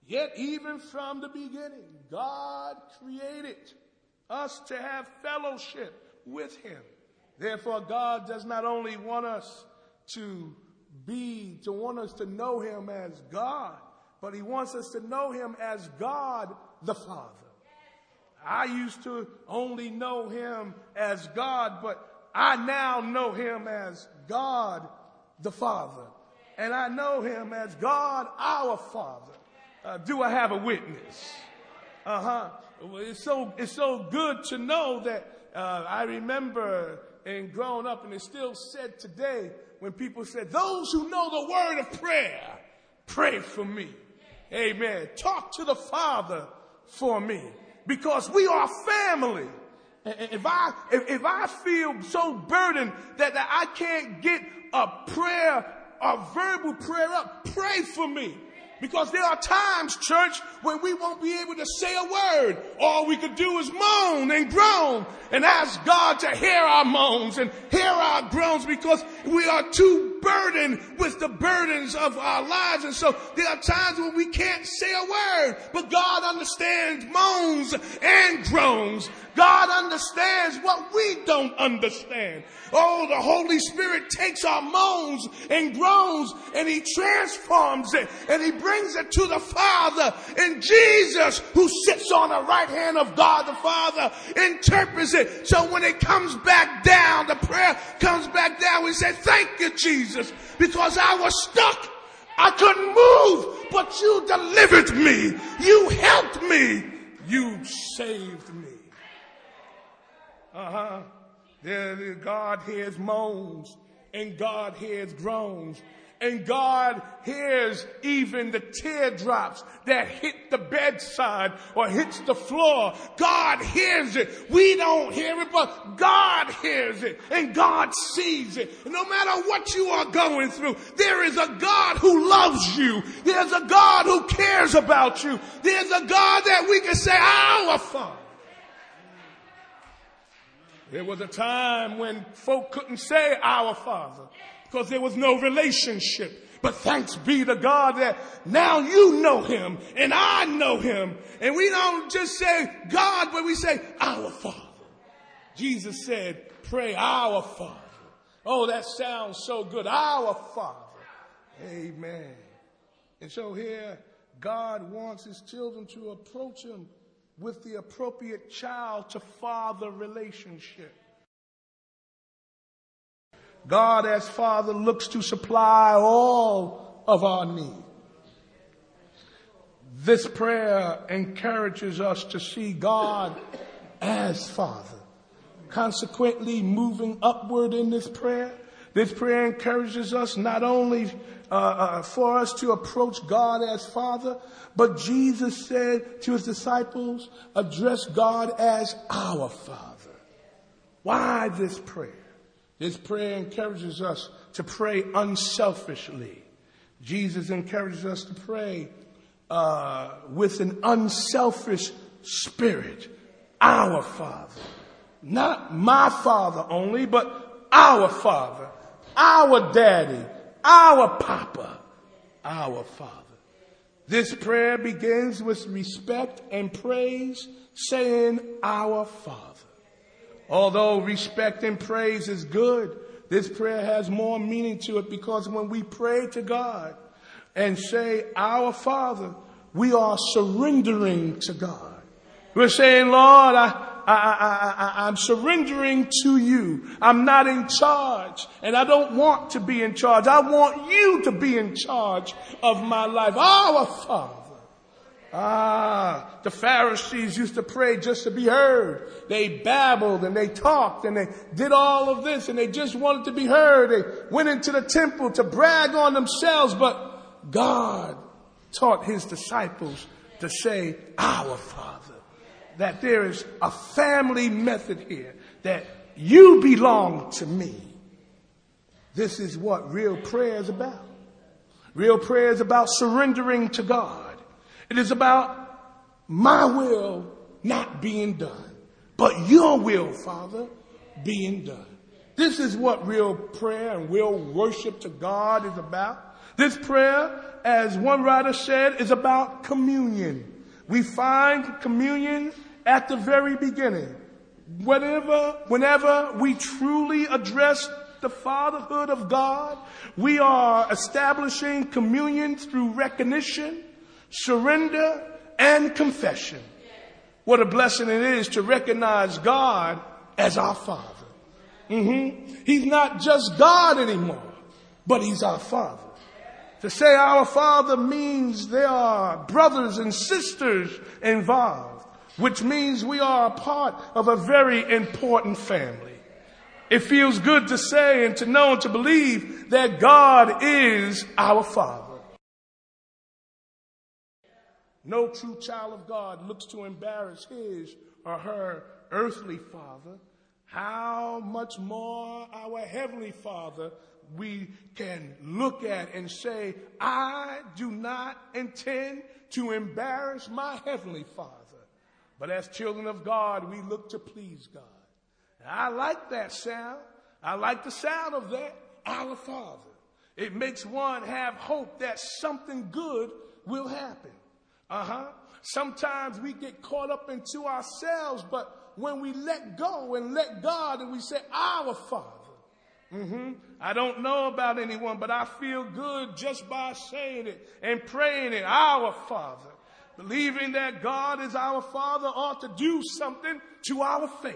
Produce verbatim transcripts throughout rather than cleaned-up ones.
Yet even from the beginning, God created us to have fellowship with him. Therefore, God does not only want us to be, to want us to know him as God, but he wants us to know him as God the Father. I used to only know him as God, but I now know him as God the Father. And I know him as God our Father. Uh, do I have a witness? Uh-huh. It's so, it's so good to know that uh, I remember and growing up, and it's still said today when people said, those who know the word of prayer, pray for me. Amen. Talk to the Father for me, because we are family. If I, if, if I feel so burdened that, that I can't get a prayer, a verbal prayer up, pray for me. Because there are times, church, when we won't be able to say a word. All we could do is moan and groan and ask God to hear our moans and hear our groans, because we are too burdened with the burdens of our lives. And so there are times when we can't say a word, but God understands moans and groans. God understands what we don't understand. Oh, the Holy Spirit takes our moans and groans and he transforms it and he brings it to the Father. And Jesus, who sits on the right hand of God the Father, interprets it. So when it comes back down, the prayer comes back down, we say, thank you, Jesus, because I was stuck. I couldn't move, but you delivered me. You helped me. You saved me. Uh-huh. There, God hears moans and God hears groans. And God hears even the teardrops that hit the bedside or hits the floor. God hears it. We don't hear it, but God hears it. And God sees it. And no matter what you are going through, there is a God who loves you. There's a God who cares about you. There's a God that we can say, our Father. There was a time when folk couldn't say our Father because there was no relationship. But thanks be to God that now you know him and I know him. And we don't just say God, but we say our Father. Jesus said, pray our Father. Oh, that sounds so good. Our Father. Amen. And so here, God wants his children to approach him with the appropriate child to father relationship. God as Father looks to supply all of our need. This prayer encourages us to see God as Father. Consequently, moving upward in this prayer, this prayer encourages us not only uh, uh, for us to approach God as Father, but Jesus said to his disciples, address God as our Father. Why this prayer? This prayer encourages us to pray unselfishly. Jesus encourages us to pray uh, with an unselfish spirit. Our Father. Not my Father only, but our Father. Our Daddy. Our Papa. Our Father. This prayer begins with respect and praise, saying, our Father. Although respect and praise is good, this prayer has more meaning to it, because when we pray to God and say, our Father, we are surrendering to God. We're saying, Lord, I, I, I, I, I'm surrendering to you. I'm not in charge, and I don't want to be in charge. I want you to be in charge of my life. Our Father. Ah, the Pharisees used to pray just to be heard. They babbled and they talked and they did all of this and they just wanted to be heard. They went into the temple to brag on themselves, but God taught his disciples to say, our Father. That there is a family method here, that you belong to me. This is what real prayer is about. Real prayer is about surrendering to God. It is about my will not being done, but your will, Father, being done. This is what real prayer and real worship to God is about. This prayer, as one writer said, is about communion. We find communion at the very beginning. Whenever, whenever we truly address the fatherhood of God, we are establishing communion through recognition, surrender, and confession. What a blessing it is to recognize God as our Father. Mm-hmm. He's not just God anymore, but He's our Father. To say our Father means there are brothers and sisters involved, which means we are a part of a very important family. It feels good to say and to know and to believe that God is our Father. No true child of God looks to embarrass his or her earthly father. How much more our Heavenly Father we can look at and say, I do not intend to embarrass my Heavenly Father. But as children of God, we look to please God. I like that sound. I like the sound of that, our Father. It makes one have hope that something good will happen. Uh-huh. Sometimes we get caught up into ourselves, but when we let go and let God and we say, our Father. Mm-hmm. I don't know about anyone, but I feel good just by saying it and praying it, our Father. Believing that God is our Father ought to do something to our faith.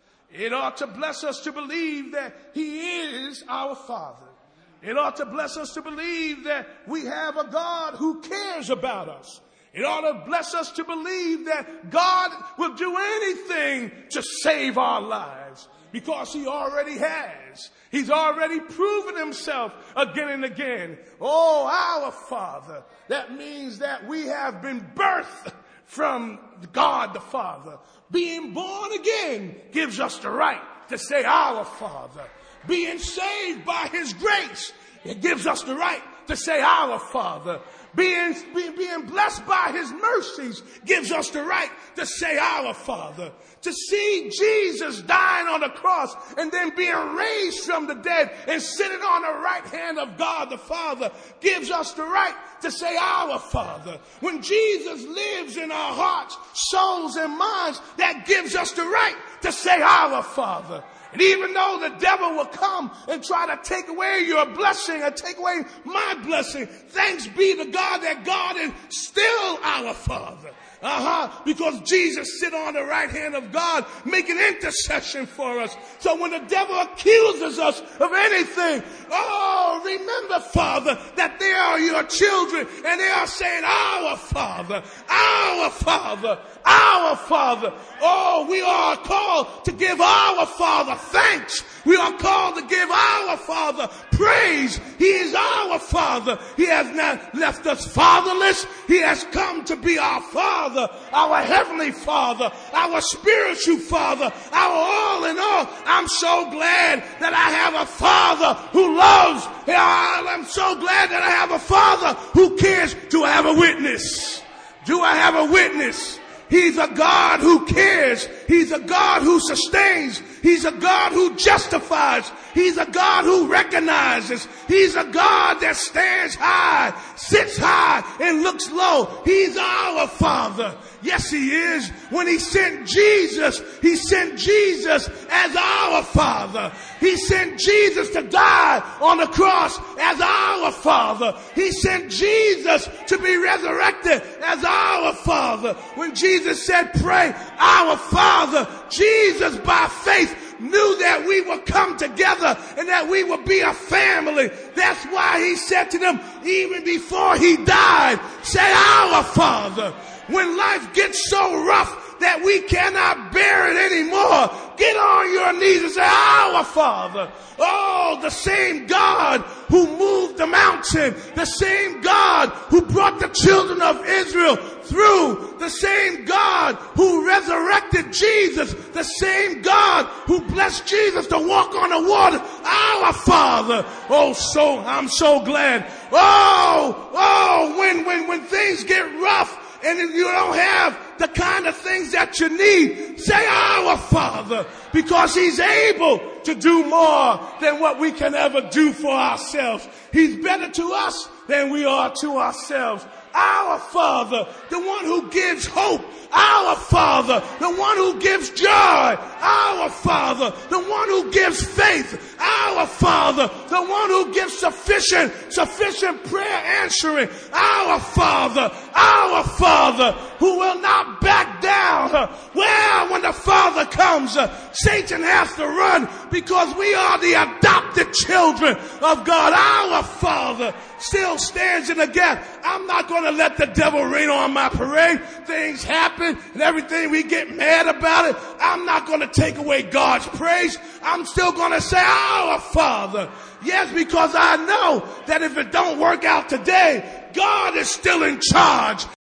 It ought to bless us to believe that He is our Father. It ought to bless us to believe that we have a God who cares about us. It ought to bless us to believe that God will do anything to save our lives because He already has. He's already proven Himself again and again. Oh, our Father. That means that we have been birthed from God the Father. Being born again gives us the right to say our Father. Being saved by His grace, it gives us the right to say our Father. Being, being, being blessed by His mercies gives us the right to say our Father. To see Jesus dying on the cross and then being raised from the dead and sitting on the right hand of God the Father gives us the right to say our Father. When Jesus lives in our hearts, souls, and minds, that gives us the right to say our Father. And even though the devil will come and try to take away your blessing or take away my blessing, thanks be to God that God is still our Father. Uh-huh. Because Jesus sit on the right hand of God making intercession for us. So when the devil accuses us of anything, oh, remember, Father, that they are your children and they are saying, our Father, our Father, our Father. Oh, we are called to give our Father thanks. We are called to give our Father praise. He is our Father. He has not left us fatherless. He has come to be our Father, our Heavenly Father, our spiritual Father, our all in all. I'm so glad that I have a Father who loves. I'm so glad that I have a Father who cares. Do I have a witness? Do I have a witness? He's a God who cares. He's a God who sustains. He's a God who justifies. He's a God who recognizes. He's a God that stands high, sits high, and looks low. He's our Father. Yes, He is. When He sent Jesus, He sent Jesus as our Father. He sent Jesus to die on the cross as our Father. He sent Jesus to be resurrected as our Father. When Jesus said, pray, our Father, Jesus by faith knew that we would come together and that we would be a family. That's why He said to them, even before He died, say our Father. When life gets so rough that we cannot bear it anymore, get on your knees and say, our Father. Oh, the same God who moved the mountain, the same God who brought the children of Israel through, the same God who resurrected Jesus, the same God who blessed Jesus to walk on the water, our Father. Oh, so I'm so glad. Oh, oh, when when when things get rough and you don't have the kind of things that you need, say our Father, because he's able to do more than what we can ever do for ourselves. He's better to us than we are to ourselves. Our Father, the one who gives hope. Our Father, the one who gives joy. Our Father, the one who gives faith. Our Father, the one who gives sufficient, sufficient prayer answering. Our Father, our Father, who will not back down. Well, when the Father comes, Satan has to run because we are the adopted children of God. Our Father still stands in the gap. I'm not going to let the devil rain on my parade. Things happen and everything, we get mad about it. I'm not going to take away God's praise. I'm still going to say, our Father. Yes, because I know that if it don't work out today, God is still in charge.